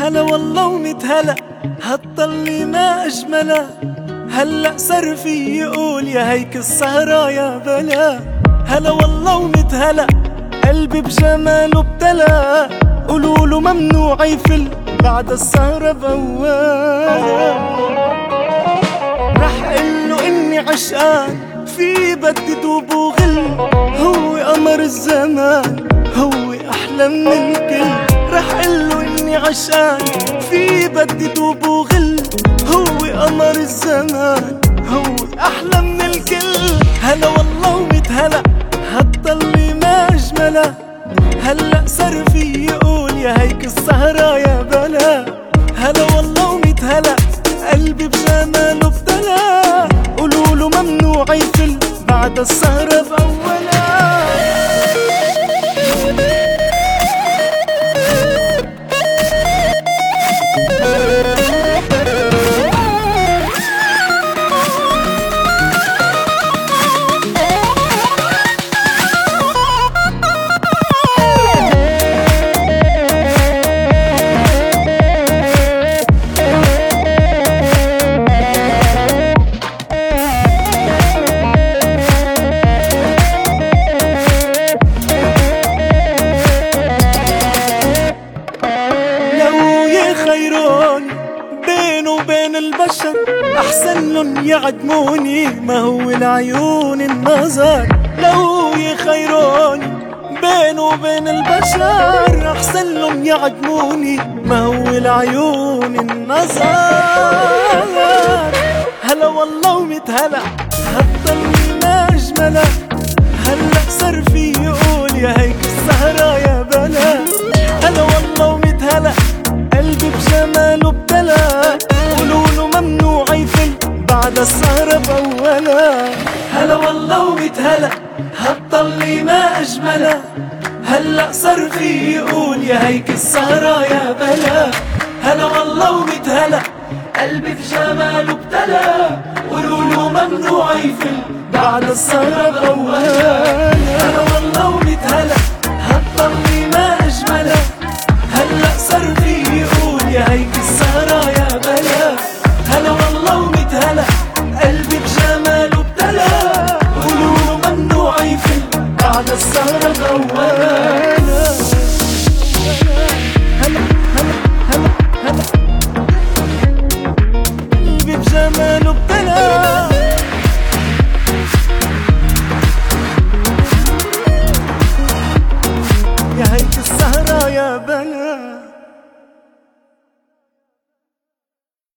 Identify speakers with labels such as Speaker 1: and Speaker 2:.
Speaker 1: هلا والله وميت هلا، هالطلي ما أجمله. هلأ صار في يقول يا هيك السهرة يا بلا. هلا والله وميت هلا، قلبي بجماله ابتلى. قولوله ممنوع يفل بعد السهرة بوال. رح قله إني عشقان في بدي دوب وغل. هو قمر الزمان، هو أحلى من الكل. رح قله إني عشقان في بدي دوب وغل. هو قمر الزمان، هو أحلى من الكل. هلا والله وميت هلا، هالطلي ما أجمله. هلأ صار في يقول يا هيك السهرة يا بلا. هلا والله وميت هلا، قلبي بجماله ابتلى. قولوله ممنوع يفل بعد السهرة بأولها. خيروني بينه وبين البشر، أحسن لن يعدموني ما هو العيون النظر. لو يخيروني بينه وبين البشر، أحسن لن يعدموني ما هو العيون النظر. هلا والله وميت هلا، هالطلي ما أجمله. هلأ صار في يقول يا هيك السهرة يا بلا. هلا والله وميت هلا، قلبي بجماله ابتلى. قولوله ممنوع يفل بعد السهرة بأولها. هلا والله وميت هلا، هالطلي ما أجمله. هلأ صار في يقول يا هيك السهرة يا بلا. هلا والله وميت هلا، قلبي بجماله ابتلى. قولوله ممنوع يفل بعد السهرة بأولها. هلا والله وميت هلا، هالطلي ما أجمله. هلأ صار في يقول يا هيك السهرة يا بلا. هلا والله وميت هلا، قلبي بجماله ابتلى. قولوله ممنوع يفل بعد السهرة بأولها. هلا هلا هلا هلا، قلبي بجماله ابتلى. يا هيك السهرة يا بلا.